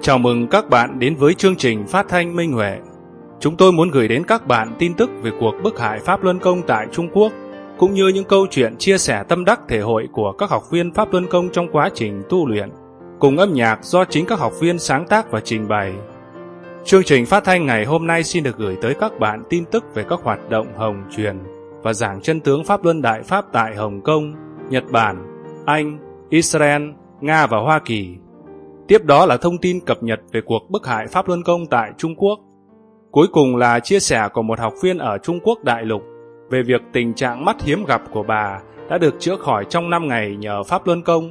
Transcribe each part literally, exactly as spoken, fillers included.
Chào mừng các bạn đến với chương trình phát thanh Minh Huệ. Chúng tôi muốn gửi đến các bạn tin tức về cuộc bức hại Pháp Luân Công tại Trung Quốc, cũng như những câu chuyện chia sẻ tâm đắc thể hội của các học viên Pháp Luân Công trong quá trình tu luyện, cùng âm nhạc do chính các học viên sáng tác và trình bày. Chương trình phát thanh ngày hôm nay xin được gửi tới các bạn tin tức về các hoạt động hồng truyền và giảng chân tướng Pháp Luân Đại Pháp tại Hồng Kông, Nhật Bản, Anh, Israel, Nga và Hoa Kỳ. Tiếp đó là thông tin cập nhật về cuộc bức hại Pháp Luân Công tại Trung Quốc. Cuối cùng là chia sẻ của một học viên ở Trung Quốc đại lục về việc tình trạng mắt hiếm gặp của bà đã được chữa khỏi trong năm ngày nhờ Pháp Luân Công.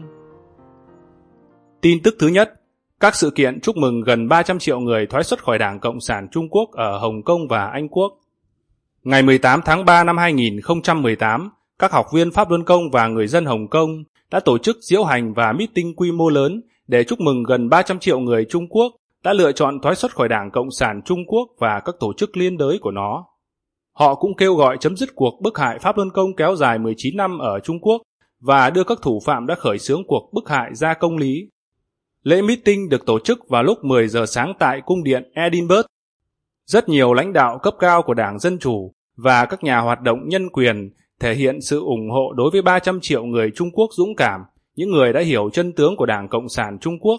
Tin tức thứ nhất, các sự kiện chúc mừng gần ba trăm triệu người thoái xuất khỏi Đảng Cộng sản Trung Quốc ở Hồng Kông và Anh Quốc. Ngày mười tám tháng ba năm hai nghìn không trăm mười tám, các học viên Pháp Luân Công và người dân Hồng Kông đã tổ chức diễu hành và meeting quy mô lớn để chúc mừng gần ba trăm triệu người Trung Quốc đã lựa chọn thoái xuất khỏi Đảng Cộng sản Trung Quốc và các tổ chức liên đới của nó. Họ cũng kêu gọi chấm dứt cuộc bức hại Pháp Luân Công kéo dài mười chín năm ở Trung Quốc và đưa các thủ phạm đã khởi xướng cuộc bức hại ra công lý. Lễ meeting được tổ chức vào lúc mười giờ sáng tại cung điện Edinburgh. Rất nhiều lãnh đạo cấp cao của Đảng Dân Chủ và các nhà hoạt động nhân quyền thể hiện sự ủng hộ đối với ba trăm triệu người Trung Quốc dũng cảm, những người đã hiểu chân tướng của Đảng Cộng sản Trung Quốc.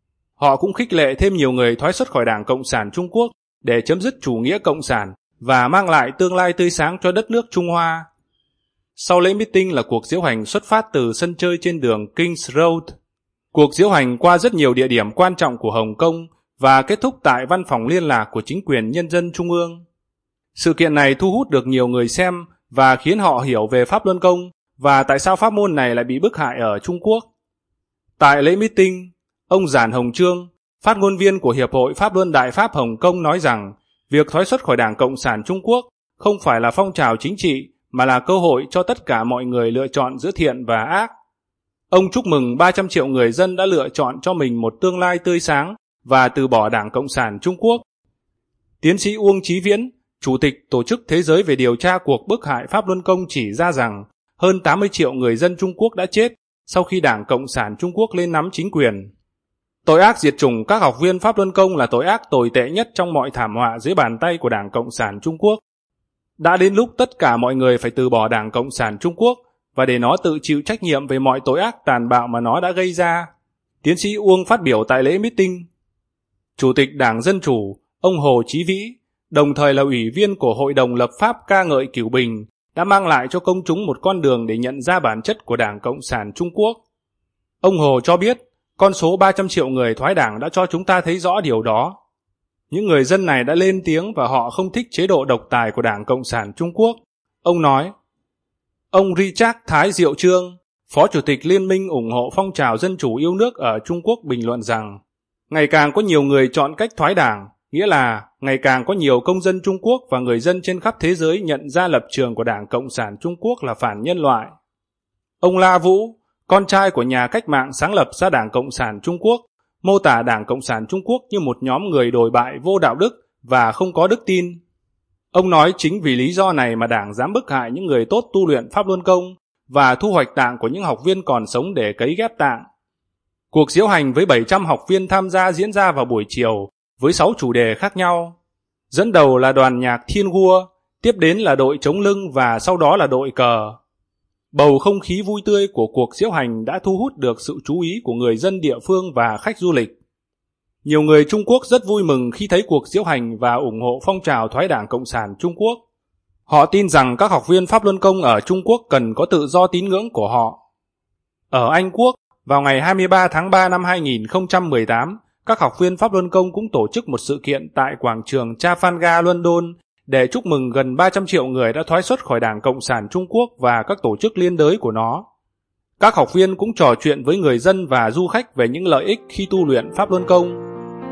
Họ cũng khích lệ thêm nhiều người thoái xuất khỏi Đảng Cộng sản Trung Quốc để chấm dứt chủ nghĩa cộng sản và mang lại tương lai tươi sáng cho đất nước Trung Hoa. Sau lễ meeting là cuộc diễu hành xuất phát từ sân chơi trên đường King's Road. Cuộc diễu hành qua rất nhiều địa điểm quan trọng của Hồng Kông và kết thúc tại văn phòng liên lạc của chính quyền nhân dân Trung ương. Sự kiện này thu hút được nhiều người xem và khiến họ hiểu về Pháp Luân Công và tại sao pháp môn này lại bị bức hại ở Trung Quốc. Tại lễ meeting, ông Giản Hồng Trương, phát ngôn viên của Hiệp hội Pháp Luân Đại Pháp Hồng Kông nói rằng việc thoái xuất khỏi Đảng Cộng sản Trung Quốc không phải là phong trào chính trị mà là cơ hội cho tất cả mọi người lựa chọn giữa thiện và ác. Ông chúc mừng ba trăm triệu người dân đã lựa chọn cho mình một tương lai tươi sáng và từ bỏ Đảng Cộng sản Trung Quốc. Tiến sĩ Uông Chí Viễn, Chủ tịch Tổ chức Thế giới về điều tra cuộc bức hại Pháp Luân Công chỉ ra rằng hơn tám mươi triệu người dân Trung Quốc đã chết sau khi Đảng Cộng sản Trung Quốc lên nắm chính quyền. Tội ác diệt chủng các học viên Pháp Luân Công là tội ác tồi tệ nhất trong mọi thảm họa dưới bàn tay của Đảng Cộng sản Trung Quốc. Đã đến lúc tất cả mọi người phải từ bỏ Đảng Cộng sản Trung Quốc và để nó tự chịu trách nhiệm về mọi tội ác tàn bạo mà nó đã gây ra. Tiến sĩ Uông phát biểu tại lễ meeting. Chủ tịch Đảng Dân Chủ, ông Hồ Chí Vĩ, đồng thời là ủy viên của Hội đồng lập pháp ca ngợi Cửu Bình, đã mang lại cho công chúng một con đường để nhận ra bản chất của Đảng Cộng sản Trung Quốc. Ông Hồ cho biết, con số ba trăm triệu người thoái đảng đã cho chúng ta thấy rõ điều đó. Những người dân này đã lên tiếng và họ không thích chế độ độc tài của Đảng Cộng sản Trung Quốc. Ông nói, ông Richard Thái Diệu Trương, Phó Chủ tịch Liên minh ủng hộ phong trào dân chủ yêu nước ở Trung Quốc bình luận rằng, ngày càng có nhiều người chọn cách thoái đảng, nghĩa là ngày càng có nhiều công dân Trung Quốc và người dân trên khắp thế giới nhận ra lập trường của Đảng Cộng sản Trung Quốc là phản nhân loại. Ông La Vũ, con trai của nhà cách mạng sáng lập ra Đảng Cộng sản Trung Quốc, mô tả Đảng Cộng sản Trung Quốc như một nhóm người đồi bại vô đạo đức và không có đức tin. Ông nói chính vì lý do này mà Đảng dám bức hại những người tốt tu luyện Pháp Luân Công và thu hoạch tạng của những học viên còn sống để cấy ghép tạng. Cuộc diễu hành với bảy trăm học viên tham gia diễn ra vào buổi chiều với sáu chủ đề khác nhau. Dẫn đầu là đoàn nhạc Thiên Gua, tiếp đến là đội chống lưng và sau đó là đội cờ. Bầu không khí vui tươi của cuộc diễu hành đã thu hút được sự chú ý của người dân địa phương và khách du lịch. Nhiều người Trung Quốc rất vui mừng khi thấy cuộc diễu hành và ủng hộ phong trào thoái Đảng Cộng sản Trung Quốc. Họ tin rằng các học viên Pháp Luân Công ở Trung Quốc cần có tự do tín ngưỡng của họ. Ở Anh Quốc, vào ngày hai mươi ba tháng ba năm hai nghìn không trăm mười tám, các học viên Pháp Luân Công cũng tổ chức một sự kiện tại quảng trường Trafalgar, London để chúc mừng gần ba trăm triệu người đã thoái xuất khỏi Đảng Cộng sản Trung Quốc và các tổ chức liên đới của nó. Các học viên cũng trò chuyện với người dân và du khách về những lợi ích khi tu luyện Pháp Luân Công.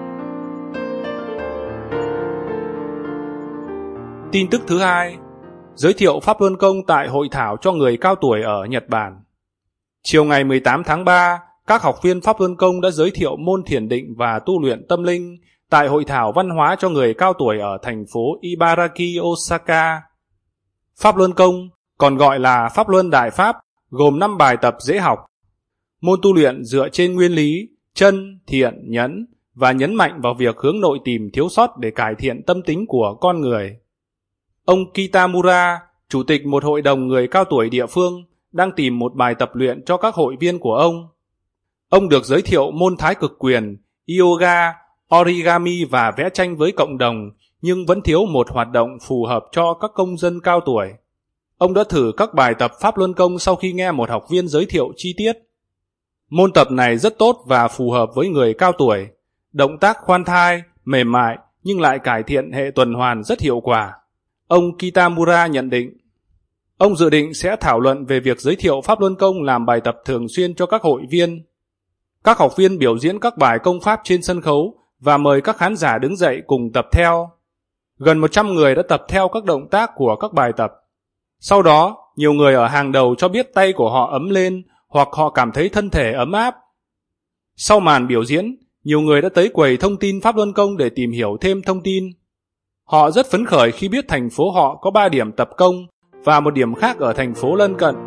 Tin tức thứ hai, giới thiệu Pháp Luân Công tại hội thảo cho người cao tuổi ở Nhật Bản. Chiều ngày mười tám tháng ba, các học viên Pháp Luân Công đã giới thiệu môn thiền định và tu luyện tâm linh tại hội thảo văn hóa cho người cao tuổi ở thành phố Ibaraki, Osaka. Pháp Luân Công, còn gọi là Pháp Luân Đại Pháp, gồm năm bài tập dễ học. Môn tu luyện dựa trên nguyên lý chân, thiện, nhẫn và nhấn mạnh vào việc hướng nội tìm thiếu sót để cải thiện tâm tính của con người. Ông Kitamura, chủ tịch một hội đồng người cao tuổi địa phương, đang tìm một bài tập luyện cho các hội viên của ông. Ông được giới thiệu môn thái cực quyền, yoga, origami và vẽ tranh với cộng đồng, nhưng vẫn thiếu một hoạt động phù hợp cho các công dân cao tuổi. Ông đã thử các bài tập Pháp Luân Công sau khi nghe một học viên giới thiệu chi tiết. Môn tập này rất tốt và phù hợp với người cao tuổi. Động tác khoan thai, mềm mại nhưng lại cải thiện hệ tuần hoàn rất hiệu quả. Ông Kitamura nhận định. Ông dự định sẽ thảo luận về việc giới thiệu Pháp Luân Công làm bài tập thường xuyên cho các hội viên. Các học viên biểu diễn các bài công pháp trên sân khấu và mời các khán giả đứng dậy cùng tập theo. Gần một trăm người đã tập theo các động tác của các bài tập. Sau đó, nhiều người ở hàng đầu cho biết tay của họ ấm lên hoặc họ cảm thấy thân thể ấm áp. Sau màn biểu diễn, nhiều người đã tới quầy thông tin Pháp Luân Công để tìm hiểu thêm thông tin. Họ rất phấn khởi khi biết thành phố họ có ba điểm tập công và một điểm khác ở thành phố lân cận.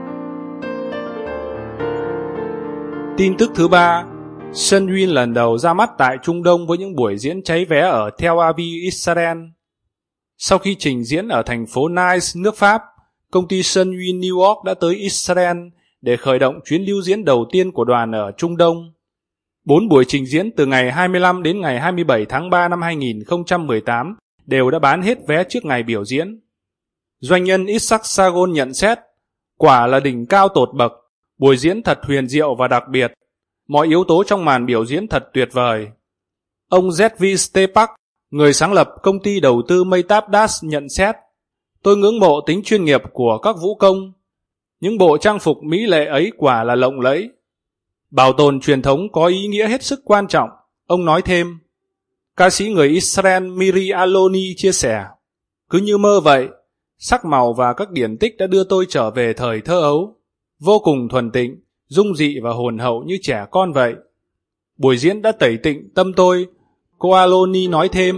Tin tức thứ ba, Sun Yun lần đầu ra mắt tại Trung Đông với những buổi diễn cháy vé ở Tel Aviv, Israel. Sau khi trình diễn ở thành phố Nice, nước Pháp, công ty Sun Yun New York đã tới Israel để khởi động chuyến lưu diễn đầu tiên của đoàn ở Trung Đông. Bốn buổi trình diễn từ ngày hai mươi lăm đến ngày hai mươi bảy tháng ba năm hai nghìn không trăm mười tám đều đã bán hết vé trước ngày biểu diễn. Doanh nhân Isaac Sargon nhận xét, quả là đỉnh cao tột bậc, buổi diễn thật huyền diệu và đặc biệt. Mọi yếu tố trong màn biểu diễn thật tuyệt vời. Ông Z V Stepak, người sáng lập công ty đầu tư Maytab Das nhận xét, tôi ngưỡng mộ tính chuyên nghiệp của các vũ công. Những bộ trang phục mỹ lệ ấy quả là lộng lẫy. Bảo tồn truyền thống có ý nghĩa hết sức quan trọng, ông nói thêm. Ca sĩ người Israel Miri Aloni chia sẻ, cứ như mơ vậy, sắc màu và các điển tích đã đưa tôi trở về thời thơ ấu, vô cùng thuần tịnh, dung dị và hồn hậu như trẻ con vậy. Buổi diễn đã tẩy tịnh tâm tôi, cô Aloni nói thêm.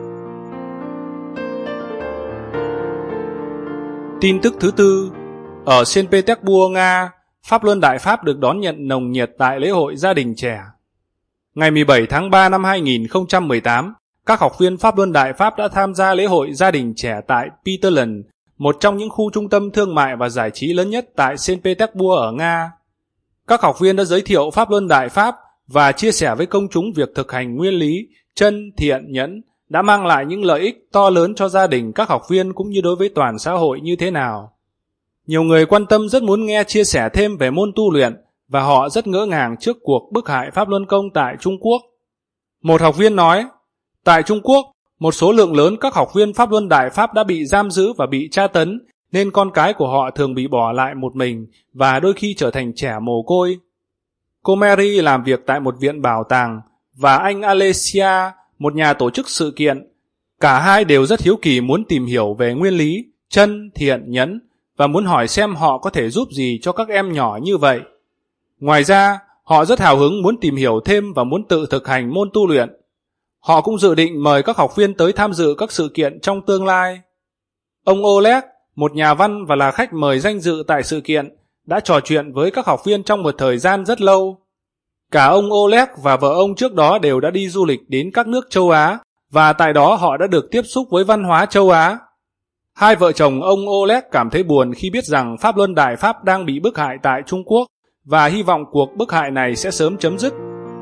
Tin tức thứ tư, ở Saint Petersburg, Nga, Pháp Luân Đại Pháp được đón nhận nồng nhiệt tại lễ hội gia đình trẻ. Ngày mười bảy tháng ba năm hai nghìn không trăm mười tám, các học viên Pháp Luân Đại Pháp đã tham gia lễ hội gia đình trẻ tại Peterland, một trong những khu trung tâm thương mại và giải trí lớn nhất tại Saint Petersburg ở Nga. Các học viên đã giới thiệu Pháp Luân Đại Pháp và chia sẻ với công chúng việc thực hành nguyên lý chân, thiện, nhẫn đã mang lại những lợi ích to lớn cho gia đình các học viên cũng như đối với toàn xã hội như thế nào. Nhiều người quan tâm rất muốn nghe chia sẻ thêm về môn tu luyện và họ rất ngỡ ngàng trước cuộc bức hại Pháp Luân Công tại Trung Quốc. Một học viên nói, tại Trung Quốc, một số lượng lớn các học viên Pháp Luân Đại Pháp đã bị giam giữ và bị tra tấn, nên con cái của họ thường bị bỏ lại một mình và đôi khi trở thành trẻ mồ côi. Cô Mary làm việc tại một viện bảo tàng và anh Alessia, một nhà tổ chức sự kiện. Cả hai đều rất hiếu kỳ muốn tìm hiểu về nguyên lý, chân, thiện, nhẫn và muốn hỏi xem họ có thể giúp gì cho các em nhỏ như vậy. Ngoài ra, họ rất hào hứng muốn tìm hiểu thêm và muốn tự thực hành môn tu luyện. Họ cũng dự định mời các học viên tới tham dự các sự kiện trong tương lai. Ông Oleg, một nhà văn và là khách mời danh dự tại sự kiện, đã trò chuyện với các học viên trong một thời gian rất lâu. Cả ông Oleg và vợ ông trước đó đều đã đi du lịch đến các nước châu Á, và tại đó họ đã được tiếp xúc với văn hóa châu Á. Hai vợ chồng ông Oleg cảm thấy buồn khi biết rằng Pháp Luân Đại Pháp đang bị bức hại tại Trung Quốc, và hy vọng cuộc bức hại này sẽ sớm chấm dứt.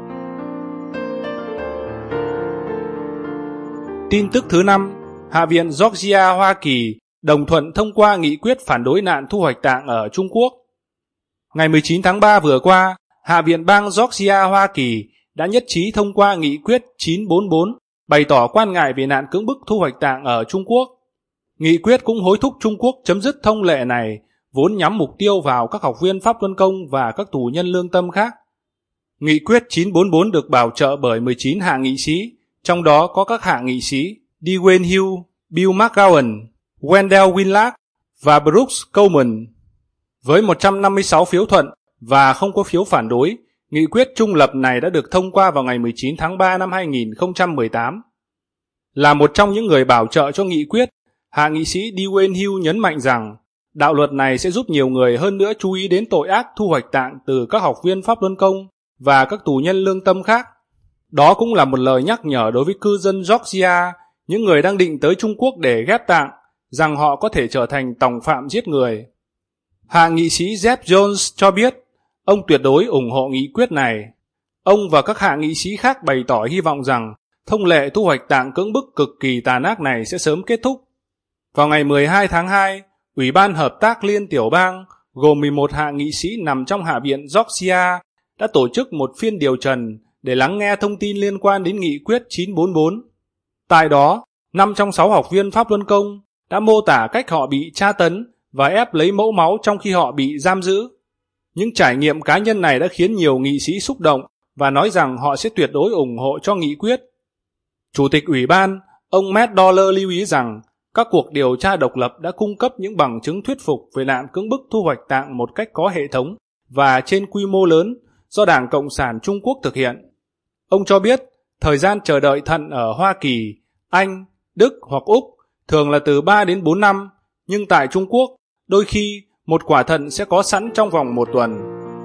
Tin tức thứ năm, Hạ viện Georgia, Hoa Kỳ đồng thuận thông qua nghị quyết phản đối nạn thu hoạch tạng ở Trung Quốc. Ngày mười chín tháng ba vừa qua, Hạ viện bang Georgia, Hoa Kỳ đã nhất trí thông qua nghị quyết chín bốn bốn bày tỏ quan ngại về nạn cưỡng bức thu hoạch tạng ở Trung Quốc. Nghị quyết cũng hối thúc Trung Quốc chấm dứt thông lệ này, vốn nhắm mục tiêu vào các học viên Pháp Luân Công và các tù nhân lương tâm khác. Nghị quyết chín bốn bốn được bảo trợ bởi mười chín hạ nghị sĩ, trong đó có các hạ nghị sĩ Dwayne Hill, Bill McGowan, Wendell Winlack và Brooks Coleman. Với một trăm năm mươi sáu phiếu thuận và không có phiếu phản đối, nghị quyết trung lập này đã được thông qua vào ngày mười chín tháng ba năm hai nghìn không trăm mười tám. Là một trong những người bảo trợ cho nghị quyết, hạ nghị sĩ Dwayne Hill nhấn mạnh rằng đạo luật này sẽ giúp nhiều người hơn nữa chú ý đến tội ác thu hoạch tạng từ các học viên Pháp Luân Công và các tù nhân lương tâm khác. Đó cũng là một lời nhắc nhở đối với cư dân Georgia, những người đang định tới Trung Quốc để ghép tạng, rằng họ có thể trở thành tòng phạm giết người. Hạ nghị sĩ Jeff Jones cho biết, ông tuyệt đối ủng hộ nghị quyết này. Ông và các hạ nghị sĩ khác bày tỏ hy vọng rằng thông lệ thu hoạch tạng cưỡng bức cực kỳ tàn ác này sẽ sớm kết thúc. Vào ngày mười hai tháng hai, Ủy ban Hợp tác Liên tiểu bang, gồm mười một hạ nghị sĩ nằm trong Hạ viện Georgia, đã tổ chức một phiên điều trần để lắng nghe thông tin liên quan đến nghị quyết chín bốn bốn. Tại đó, năm trong sáu học viên pháp luân công đã mô tả cách họ bị tra tấn và ép lấy mẫu máu trong khi họ bị giam giữ. Những trải nghiệm cá nhân này đã khiến nhiều nghị sĩ xúc động và nói rằng họ sẽ tuyệt đối ủng hộ cho nghị quyết. Chủ tịch Ủy ban, ông Matt Dollar lưu ý rằng các cuộc điều tra độc lập đã cung cấp những bằng chứng thuyết phục về nạn cưỡng bức thu hoạch tạng một cách có hệ thống và trên quy mô lớn do Đảng Cộng sản Trung Quốc thực hiện. Ông cho biết, thời gian chờ đợi thận ở Hoa Kỳ, Anh, Đức hoặc Úc thường là từ ba đến bốn năm, nhưng tại Trung Quốc, đôi khi một quả thận sẽ có sẵn trong vòng một tuần.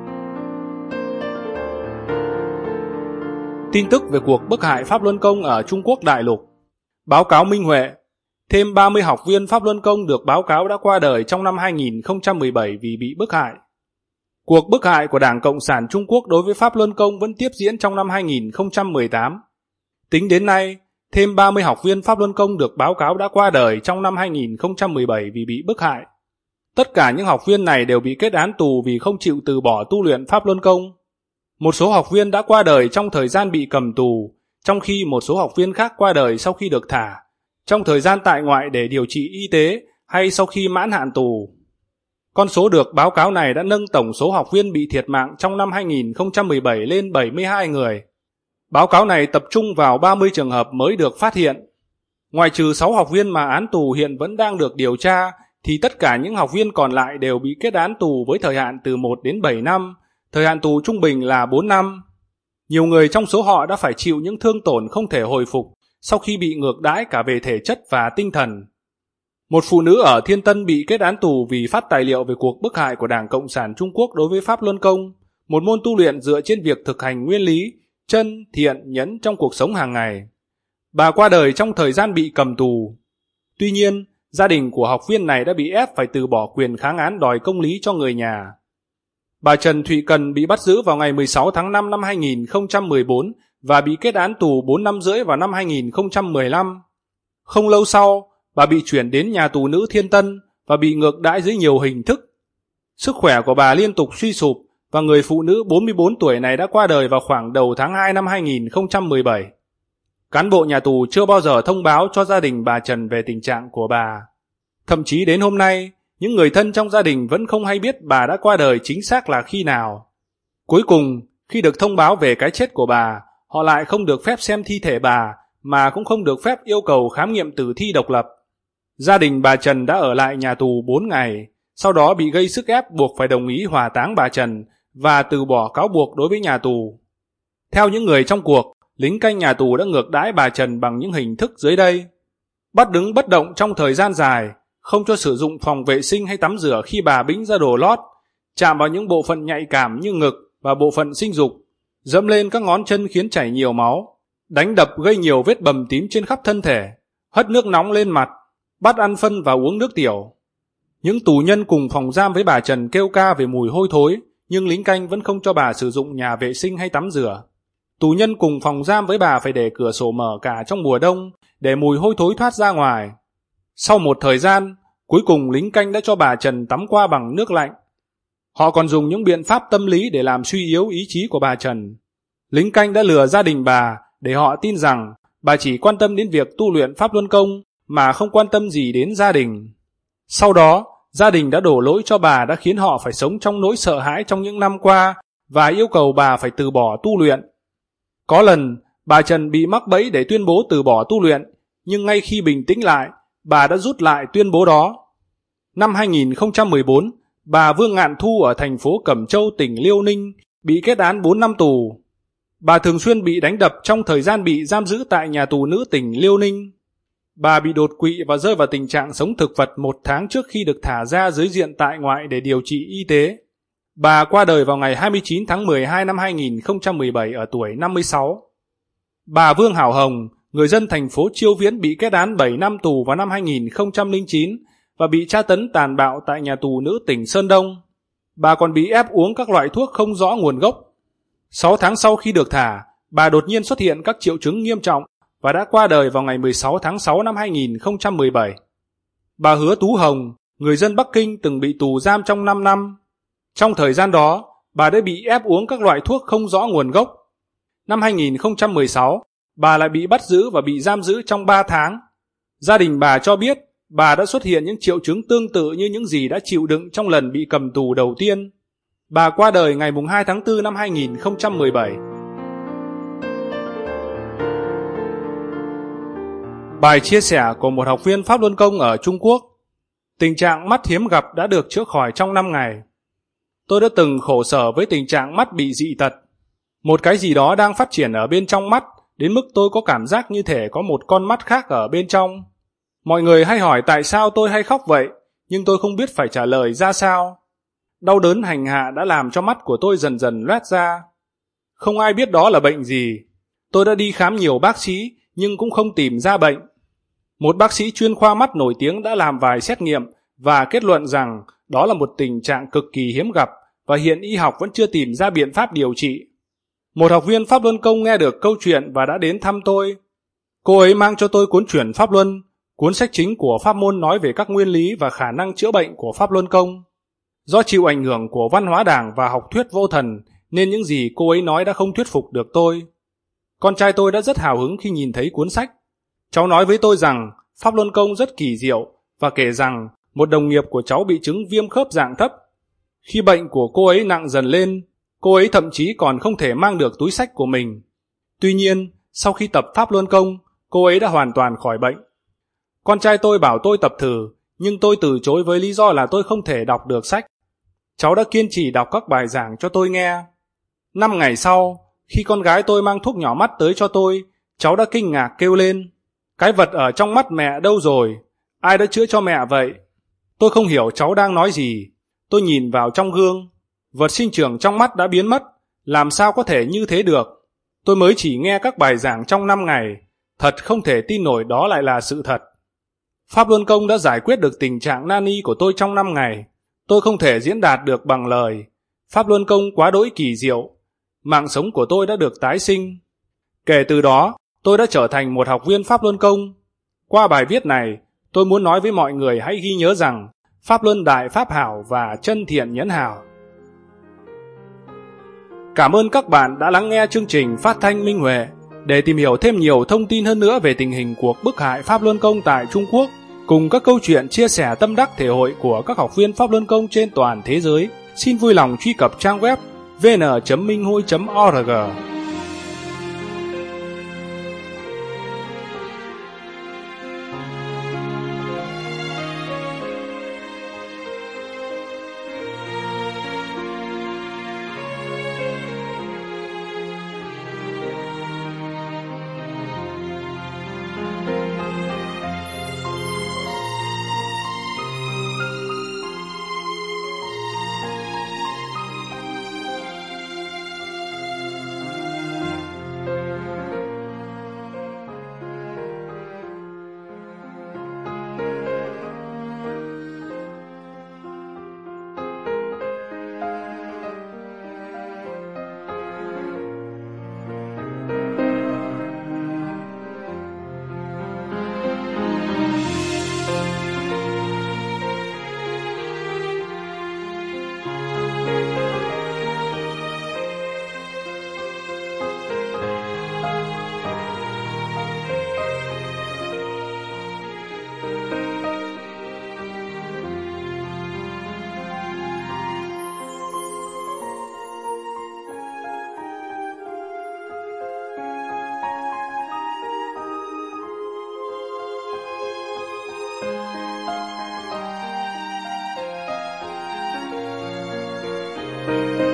Tin tức về cuộc bức hại Pháp Luân Công ở Trung Quốc đại lục. Báo cáo Minh Huệ, thêm ba mươi học viên Pháp Luân Công được báo cáo đã qua đời trong năm hai nghìn không trăm mười bảy vì bị bức hại. Cuộc bức hại của Đảng Cộng sản Trung Quốc đối với Pháp Luân Công vẫn tiếp diễn trong năm hai nghìn không trăm mười tám. Tính đến nay, thêm ba mươi học viên Pháp Luân Công được báo cáo đã qua đời trong năm hai nghìn không trăm mười bảy vì bị bức hại. Tất cả những học viên này đều bị kết án tù vì không chịu từ bỏ tu luyện Pháp Luân Công. Một số học viên đã qua đời trong thời gian bị cầm tù, trong khi một số học viên khác qua đời sau khi được thả, trong thời gian tại ngoại để điều trị y tế hay sau khi mãn hạn tù. Con số được báo cáo này đã nâng tổng số học viên bị thiệt mạng trong năm hai nghìn không trăm mười bảy lên bảy mươi hai người. Báo cáo này tập trung vào ba mươi trường hợp mới được phát hiện. Ngoài trừ sáu học viên mà án tù hiện vẫn đang được điều tra, thì tất cả những học viên còn lại đều bị kết án tù với thời hạn từ một đến bảy năm, thời hạn tù trung bình là bốn năm. Nhiều người trong số họ đã phải chịu những thương tổn không thể hồi phục sau khi bị ngược đãi cả về thể chất và tinh thần. Một phụ nữ ở Thiên Tân bị kết án tù vì phát tài liệu về cuộc bức hại của Đảng Cộng sản Trung Quốc đối với Pháp Luân Công, một môn tu luyện dựa trên việc thực hành nguyên lý, chân, thiện, nhẫn trong cuộc sống hàng ngày. Bà qua đời trong thời gian bị cầm tù. Tuy nhiên, gia đình của học viên này đã bị ép phải từ bỏ quyền kháng án đòi công lý cho người nhà. Bà Trần Thụy Cần bị bắt giữ vào ngày mười sáu tháng năm năm hai nghìn không trăm mười bốn và bị kết án tù bốn năm rưỡi vào năm hai nghìn không trăm mười lăm. Không lâu sau, bà bị chuyển đến nhà tù nữ Thiên Tân và bị ngược đãi dưới nhiều hình thức. Sức khỏe của bà liên tục suy sụp và người phụ nữ bốn mươi bốn tuổi này đã qua đời vào khoảng đầu tháng hai năm hai nghìn không trăm mười bảy. Cán bộ nhà tù chưa bao giờ thông báo cho gia đình bà Trần về tình trạng của bà. Thậm chí đến hôm nay, những người thân trong gia đình vẫn không hay biết bà đã qua đời chính xác là khi nào. Cuối cùng, khi được thông báo về cái chết của bà, họ lại không được phép xem thi thể bà, mà cũng không được phép yêu cầu khám nghiệm tử thi độc lập. Gia đình bà Trần đã ở lại nhà tù bốn ngày, sau đó bị gây sức ép buộc phải đồng ý hỏa táng bà Trần và từ bỏ cáo buộc đối với nhà tù. Theo những người trong cuộc, lính canh nhà tù đã ngược đãi bà Trần bằng những hình thức dưới đây: bắt đứng bất động trong thời gian dài, không cho sử dụng phòng vệ sinh hay tắm rửa khi bà bĩnh ra đồ lót, chạm vào những bộ phận nhạy cảm như ngực và bộ phận sinh dục, dẫm lên các ngón chân khiến chảy nhiều máu, đánh đập gây nhiều vết bầm tím trên khắp thân thể, hất nước nóng lên mặt, bắt ăn phân và uống nước tiểu. Những tù nhân cùng phòng giam với bà Trần kêu ca về mùi hôi thối, nhưng lính canh vẫn không cho bà sử dụng nhà vệ sinh hay tắm rửa. Tù nhân cùng phòng giam với bà phải để cửa sổ mở cả trong mùa đông, để mùi hôi thối thoát ra ngoài. Sau một thời gian, cuối cùng lính canh đã cho bà Trần tắm qua bằng nước lạnh. Họ còn dùng những biện pháp tâm lý để làm suy yếu ý chí của bà Trần. Lính canh đã lừa gia đình bà để họ tin rằng bà chỉ quan tâm đến việc tu luyện Pháp Luân Công mà không quan tâm gì đến gia đình. Sau đó, gia đình đã đổ lỗi cho bà đã khiến họ phải sống trong nỗi sợ hãi trong những năm qua và yêu cầu bà phải từ bỏ tu luyện. Có lần, bà Trần bị mắc bẫy để tuyên bố từ bỏ tu luyện, nhưng ngay khi bình tĩnh lại, bà đã rút lại tuyên bố đó. Năm hai nghìn không trăm mười bốn, bà Vương Ngạn Thu ở thành phố Cẩm Châu, tỉnh Liêu Ninh, bị kết án bốn năm tù. Bà thường xuyên bị đánh đập trong thời gian bị giam giữ tại nhà tù nữ tỉnh Liêu Ninh. Bà bị đột quỵ và rơi vào tình trạng sống thực vật một tháng trước khi được thả ra dưới diện tại ngoại để điều trị y tế. Bà qua đời vào ngày hai mươi chín tháng mười hai năm hai nghìn không trăm mười bảy ở tuổi năm mươi sáu. Bà Vương Hảo Hồng, người dân thành phố Chiêu Viễn bị kết án bảy năm tù vào năm hai nghìn không trăm lẻ chín và bị tra tấn tàn bạo tại nhà tù nữ tỉnh Sơn Đông. Bà còn bị ép uống các loại thuốc không rõ nguồn gốc. Sáu tháng sau khi được thả, bà đột nhiên xuất hiện các triệu chứng nghiêm trọng và đã qua đời vào ngày mười sáu tháng sáu năm hai nghìn không trăm mười bảy. Bà Hứa Tú Hồng, người dân Bắc Kinh từng bị tù giam trong năm năm. Trong thời gian đó, bà đã bị ép uống các loại thuốc không rõ nguồn gốc. Năm hai nghìn không trăm mười sáu, bà lại bị bắt giữ và bị giam giữ trong ba tháng. Gia đình bà cho biết bà đã xuất hiện những triệu chứng tương tự như những gì đã chịu đựng trong lần bị cầm tù đầu tiên. Bà qua đời ngày hai tháng tư năm hai nghìn không trăm mười bảy. Bài chia sẻ của một học viên Pháp Luân Công ở Trung Quốc. Tình trạng mắt hiếm gặp đã được chữa khỏi trong năm ngày. Tôi đã từng khổ sở với tình trạng mắt bị dị tật. Một cái gì đó đang phát triển ở bên trong mắt, đến mức tôi có cảm giác như thể có một con mắt khác ở bên trong. Mọi người hay hỏi tại sao tôi hay khóc vậy, nhưng tôi không biết phải trả lời ra sao. Đau đớn hành hạ đã làm cho mắt của tôi dần dần loét ra. Không ai biết đó là bệnh gì. Tôi đã đi khám nhiều bác sĩ, nhưng cũng không tìm ra bệnh. Một bác sĩ chuyên khoa mắt nổi tiếng đã làm vài xét nghiệm và kết luận rằng đó là một tình trạng cực kỳ hiếm gặp và hiện y học vẫn chưa tìm ra biện pháp điều trị. Một học viên Pháp Luân Công nghe được câu chuyện và đã đến thăm tôi. Cô ấy mang cho tôi cuốn Chuyển Pháp Luân, cuốn sách chính của pháp môn nói về các nguyên lý và khả năng chữa bệnh của Pháp Luân Công. Do chịu ảnh hưởng của văn hóa Đảng và học thuyết vô thần, nên những gì cô ấy nói đã không thuyết phục được tôi. Con trai tôi đã rất hào hứng khi nhìn thấy cuốn sách. Cháu nói với tôi rằng Pháp Luân Công rất kỳ diệu và kể rằng một đồng nghiệp của cháu bị chứng viêm khớp dạng thấp. Khi bệnh của cô ấy nặng dần lên, cô ấy thậm chí còn không thể mang được túi xách của mình. Tuy nhiên, sau khi tập Pháp Luân Công, cô ấy đã hoàn toàn khỏi bệnh. Con trai tôi bảo tôi tập thử, nhưng tôi từ chối với lý do là tôi không thể đọc được sách. Cháu đã kiên trì đọc các bài giảng cho tôi nghe. Năm ngày sau, khi con gái tôi mang thuốc nhỏ mắt tới cho tôi, cháu đã kinh ngạc kêu lên: "Cái vật ở trong mắt mẹ đâu rồi? Ai đã chữa cho mẹ vậy?" Tôi không hiểu cháu đang nói gì. Tôi nhìn vào trong gương. Vật sinh trưởng trong mắt đã biến mất. Làm sao có thể như thế được? Tôi mới chỉ nghe các bài giảng trong năm ngày. Thật không thể tin nổi đó lại là sự thật. Pháp Luân Công đã giải quyết được tình trạng nani của tôi trong năm ngày. Tôi không thể diễn đạt được bằng lời. Pháp Luân Công quá đỗi kỳ diệu. Mạng sống của tôi đã được tái sinh. Kể từ đó, tôi đã trở thành một học viên Pháp Luân Công. Qua bài viết này, tôi muốn nói với mọi người hãy ghi nhớ rằng Pháp Luân đại pháp hảo và chân thiện nhẫn hảo. Cảm ơn các bạn đã lắng nghe chương trình phát thanh Minh Huệ. Để tìm hiểu thêm nhiều thông tin hơn nữa về tình hình cuộc bức hại Pháp Luân Công tại Trung Quốc, cùng các câu chuyện chia sẻ tâm đắc thể hội của các học viên Pháp Luân Công trên toàn thế giới, xin vui lòng truy cập trang web vê en chấm minh hui chấm org. Thank you.